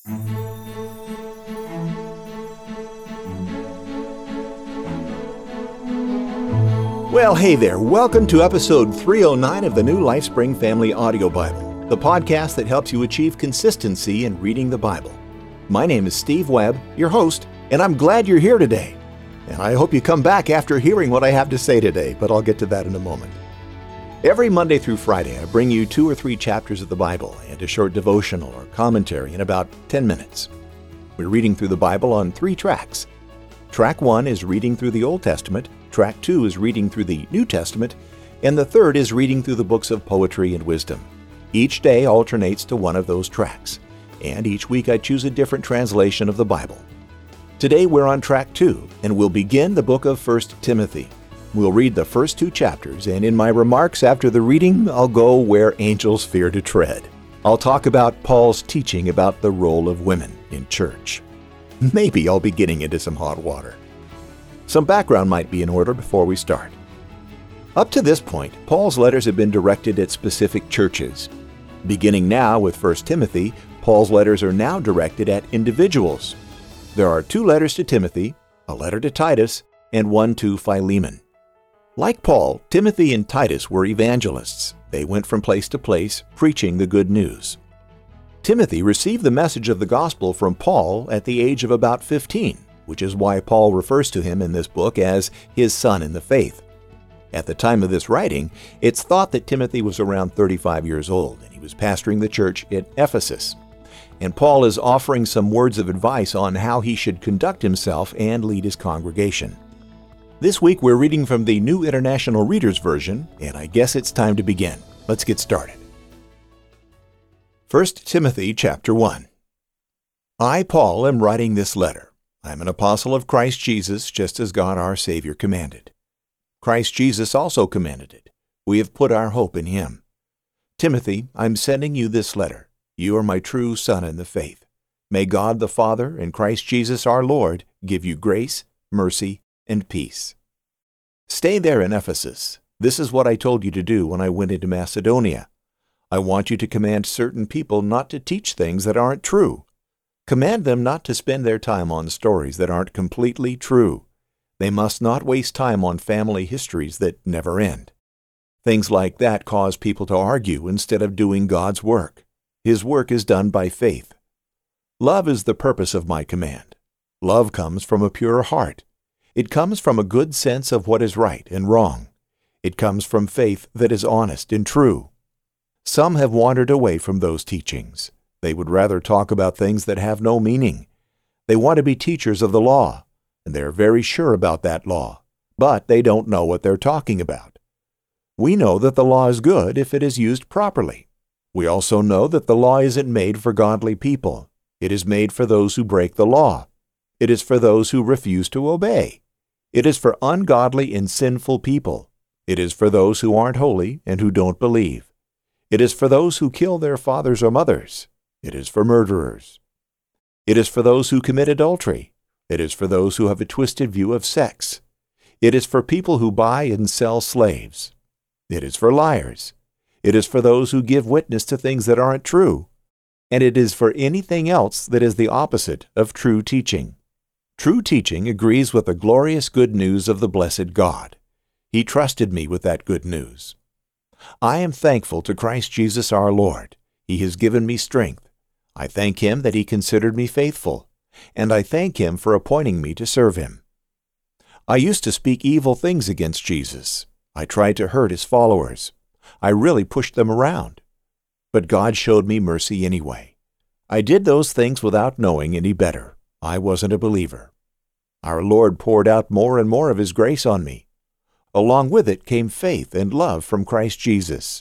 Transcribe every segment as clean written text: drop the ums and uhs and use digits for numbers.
Well, hey there. Welcome to episode 309 of the New LifeSpring Family Audio Bible, the podcast that helps you achieve consistency in reading the Bible. My name is Steve Webb, your host, and I'm glad you're here today. And I hope you come back after hearing what I have to say today, but I'll get to that in a moment. Every Monday through Friday, I bring you 2 or 3 chapters of the Bible and a short devotional or commentary in about 10 minutes. We're reading through the Bible on 3 tracks. Track 1 is reading through the Old Testament, Track 2 is reading through the New Testament, and the third is reading through the books of poetry and wisdom. Each day alternates to one of those tracks, and each week I choose a different translation of the Bible. Today we're on Track 2, and we'll begin the book of 1 Timothy. We'll read the first 2 chapters, and in my remarks after the reading, I'll go where angels fear to tread. I'll talk about Paul's teaching about the role of women in church. Maybe I'll be getting into some hot water. Some background might be in order before we start. Up to this point, Paul's letters have been directed at specific churches. Beginning now with 1 Timothy, Paul's letters are now directed at individuals. There are 2 letters to Timothy, a letter to Titus, and 1 to Philemon. Like Paul, Timothy and Titus were evangelists. They went from place to place, preaching the good news. Timothy received the message of the gospel from Paul at the age of about 15, which is why Paul refers to him in this book as his son in the faith. At the time of this writing, it's thought that Timothy was around 35 years old, and he was pastoring the church at Ephesus. And Paul is offering some words of advice on how he should conduct himself and lead his congregation. This week we're reading from the New International Reader's Version, and I guess it's time to begin. Let's get started. 1 Timothy chapter 1. I, Paul, am writing this letter. I am an apostle of Christ Jesus, just as God our Savior commanded. Christ Jesus also commanded it. We have put our hope in Him. Timothy, I'm sending you this letter. You are my true son in the faith. May God the Father and Christ Jesus our Lord give you grace, mercy, and peace. Stay there in Ephesus. This is what I told you to do when I went into Macedonia. I want you to command certain people not to teach things that aren't true. Command them not to spend their time on stories that aren't completely true. They must not waste time on family histories that never end. Things like that cause people to argue instead of doing God's work. His work is done by faith. Love is the purpose of my command. Love comes from a pure heart. It comes from a good sense of what is right and wrong. It comes from faith that is honest and true. Some have wandered away from those teachings. They would rather talk about things that have no meaning. They want to be teachers of the law, and they are very sure about that law, but they don't know what they're talking about. We know that the law is good if it is used properly. We also know that the law isn't made for godly people. It is made for those who break the law. It is for those who refuse to obey. It is for ungodly and sinful people. It is for those who aren't holy and who don't believe. It is for those who kill their fathers or mothers. It is for murderers. It is for those who commit adultery. It is for those who have a twisted view of sex. It is for people who buy and sell slaves. It is for liars. It is for those who give witness to things that aren't true. And it is for anything else that is the opposite of true teaching. True teaching agrees with the glorious good news of the blessed God. He trusted me with that good news. I am thankful to Christ Jesus our Lord. He has given me strength. I thank Him that He considered me faithful, and I thank Him for appointing me to serve Him. I used to speak evil things against Jesus. I tried to hurt His followers. I really pushed them around. But God showed me mercy anyway. I did those things without knowing any better. I wasn't a believer. Our Lord poured out more and more of His grace on me. Along with it came faith and love from Christ Jesus.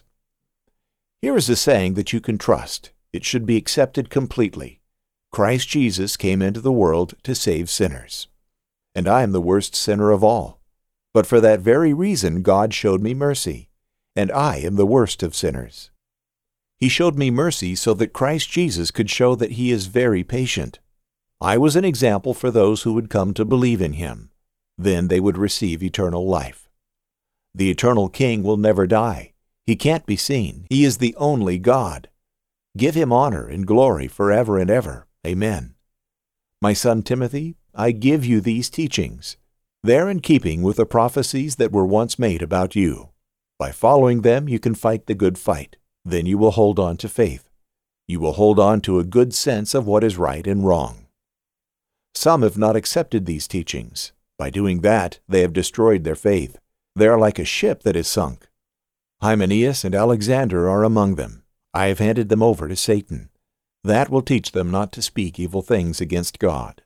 Here is a saying that you can trust. It should be accepted completely. Christ Jesus came into the world to save sinners. And I am the worst sinner of all. But for that very reason God showed me mercy, and I am the worst of sinners. He showed me mercy so that Christ Jesus could show that He is very patient. I was an example for those who would come to believe in Him. Then they would receive eternal life. The eternal King will never die. He can't be seen. He is the only God. Give Him honor and glory forever and ever. Amen. My son Timothy, I give you these teachings. They're in keeping with the prophecies that were once made about you. By following them, you can fight the good fight. Then you will hold on to faith. You will hold on to a good sense of what is right and wrong. Some have not accepted these teachings. By doing that, they have destroyed their faith. They are like a ship that is sunk. Hymenaeus and Alexander are among them. I have handed them over to Satan. That will teach them not to speak evil things against God.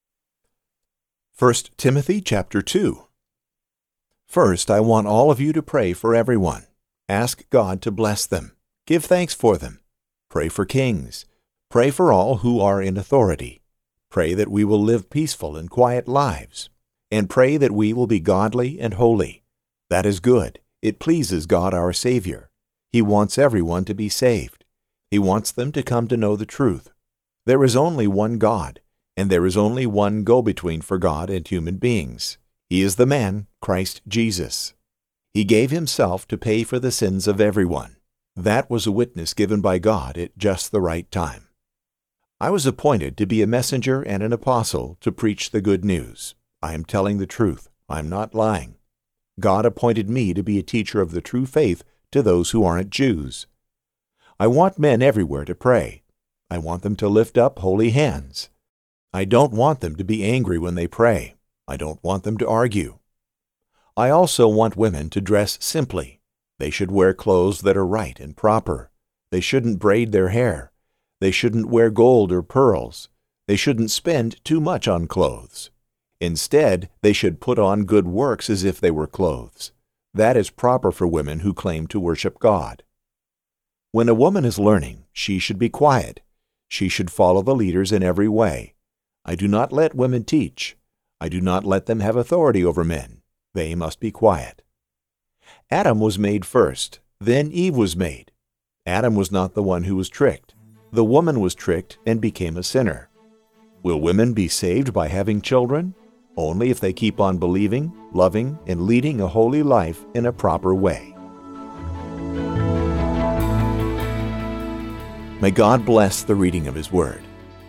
1 Timothy chapter 2. First, I want all of you to pray for everyone. Ask God to bless them. Give thanks for them. Pray for kings. Pray for all who are in authority. Pray that we will live peaceful and quiet lives. And pray that we will be godly and holy. That is good. It pleases God our Savior. He wants everyone to be saved. He wants them to come to know the truth. There is only one God, and there is only one go-between for God and human beings. He is the man, Christ Jesus. He gave himself to pay for the sins of everyone. That was a witness given by God at just the right time. I was appointed to be a messenger and an apostle to preach the good news. I am telling the truth. I am not lying. God appointed me to be a teacher of the true faith to those who aren't Jews. I want men everywhere to pray. I want them to lift up holy hands. I don't want them to be angry when they pray. I don't want them to argue. I also want women to dress simply. They should wear clothes that are right and proper. They shouldn't braid their hair. They shouldn't wear gold or pearls. They shouldn't spend too much on clothes. Instead, they should put on good works as if they were clothes. That is proper for women who claim to worship God. When a woman is learning, she should be quiet. She should follow the leaders in every way. I do not let women teach. I do not let them have authority over men. They must be quiet. Adam was made first, then Eve was made. Adam was not the one who was tricked. The woman was tricked and became a sinner. Will women be saved by having children? Only if they keep on believing, loving, and leading a holy life in a proper way. May God bless the reading of His Word.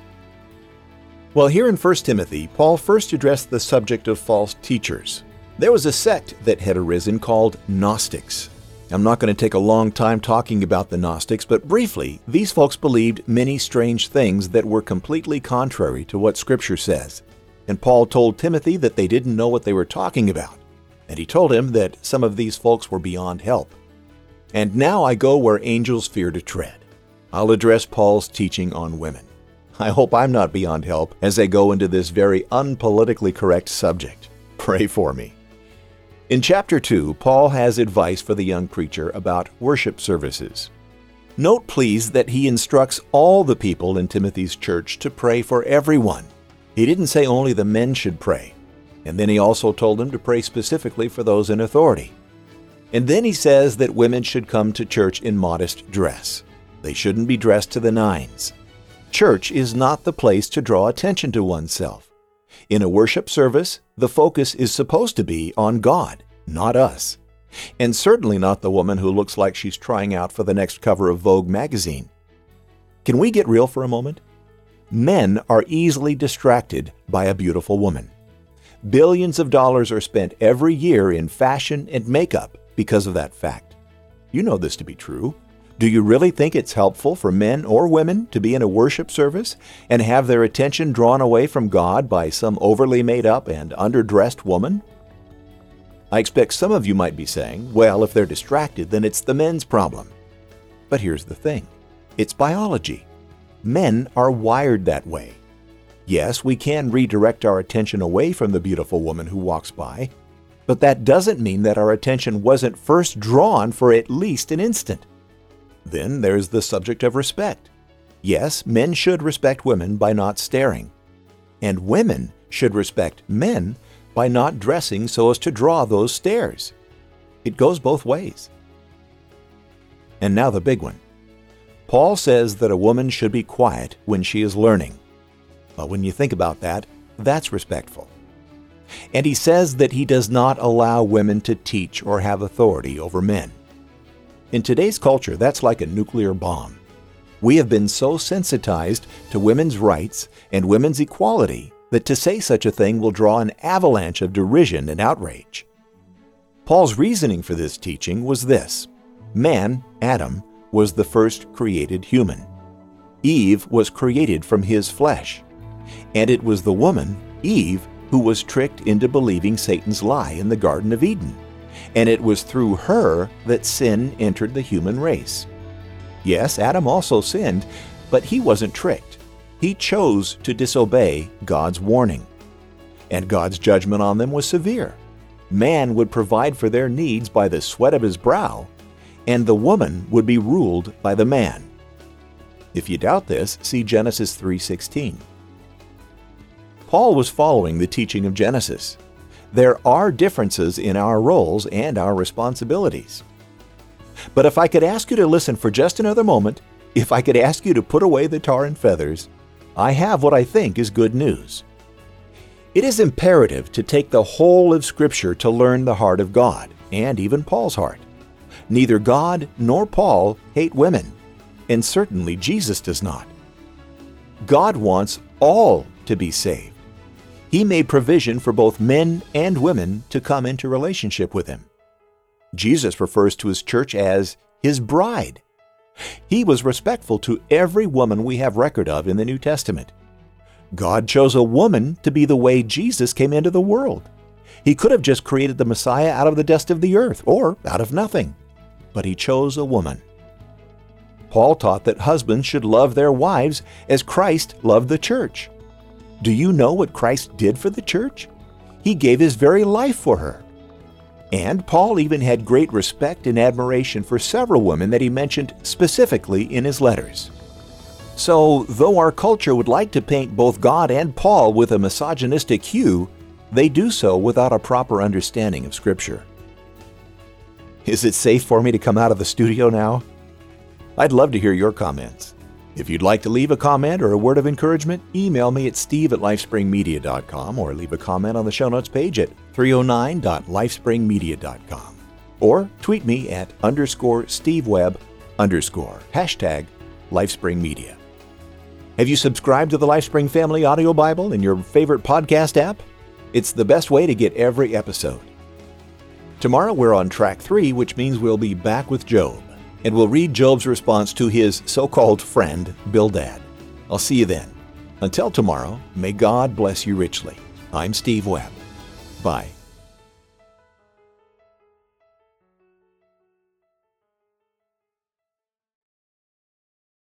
Well, here in 1 Timothy, Paul first addressed the subject of false teachers. There was a sect that had arisen called Gnostics. I'm not going to take a long time talking about the Gnostics, but briefly, these folks believed many strange things that were completely contrary to what Scripture says. And Paul told Timothy that they didn't know what they were talking about. And he told him that some of these folks were beyond help. And now I go where angels fear to tread. I'll address Paul's teaching on women. I hope I'm not beyond help as I go into this very unpolitically correct subject. Pray for me. In chapter 2, Paul has advice for the young preacher about worship services. Note, please, that he instructs all the people in Timothy's church to pray for everyone. He didn't say only the men should pray. And then he also told them to pray specifically for those in authority. And then he says that women should come to church in modest dress. They shouldn't be dressed to the nines. Church is not the place to draw attention to oneself. In a worship service, the focus is supposed to be on God, not us. And certainly not the woman who looks like she's trying out for the next cover of Vogue magazine. Can we get real for a moment? Men are easily distracted by a beautiful woman. Billions of dollars are spent every year in fashion and makeup because of that fact. You know this to be true. Do you really think it's helpful for men or women to be in a worship service and have their attention drawn away from God by some overly made up and underdressed woman? I expect some of you might be saying, well, if they're distracted, then it's the men's problem. But here's the thing. It's biology. Men are wired that way. Yes, we can redirect our attention away from the beautiful woman who walks by, but that doesn't mean that our attention wasn't first drawn for at least an instant. Then there's the subject of respect. Yes, men should respect women by not staring. And women should respect men by not dressing so as to draw those stares. It goes both ways. And now the big one. Paul says that a woman should be quiet when she is learning. Well, when you think about that, that's respectful. And he says that he does not allow women to teach or have authority over men. In today's culture, that's like a nuclear bomb. We have been so sensitized to women's rights and women's equality that to say such a thing will draw an avalanche of derision and outrage. Paul's reasoning for this teaching was this: man, Adam, was the first created human. Eve was created from his flesh. And it was the woman, Eve, who was tricked into believing Satan's lie in the Garden of Eden. And it was through her that sin entered the human race. Yes, Adam also sinned, but he wasn't tricked. He chose to disobey God's warning. And God's judgment on them was severe. Man would provide for their needs by the sweat of his brow, and the woman would be ruled by the man. If you doubt this, see Genesis 3:16. Paul was following the teaching of Genesis. There are differences in our roles and our responsibilities. But if I could ask you to listen for just another moment, if I could ask you to put away the tar and feathers, I have what I think is good news. It is imperative to take the whole of Scripture to learn the heart of God, and even Paul's heart. Neither God nor Paul hate women, and certainly Jesus does not. God wants all to be saved. He made provision for both men and women to come into relationship with Him. Jesus refers to His church as His bride. He was respectful to every woman we have record of in the New Testament. God chose a woman to be the way Jesus came into the world. He could have just created the Messiah out of the dust of the earth or out of nothing, but He chose a woman. Paul taught that husbands should love their wives as Christ loved the church. Do you know what Christ did for the church? He gave His very life for her. And Paul even had great respect and admiration for several women that he mentioned specifically in his letters. So, though our culture would like to paint both God and Paul with a misogynistic hue, they do so without a proper understanding of Scripture. Is it safe for me to come out of the studio now? I'd love to hear your comments. If you'd like to leave a comment or a word of encouragement, email me at steve@lifespringmedia.com or leave a comment on the show notes page at 309.lifespringmedia.com or tweet me at _SteveWebb_ #LifespringMedia. Have you subscribed to the LifeSpring Family Audio Bible in your favorite podcast app? It's the best way to get every episode. Tomorrow we're on track 3, which means we'll be back with Job, and we'll read Job's response to his so-called friend, Bildad. I'll see you then. Until tomorrow, may God bless you richly. I'm Steve Webb. Bye.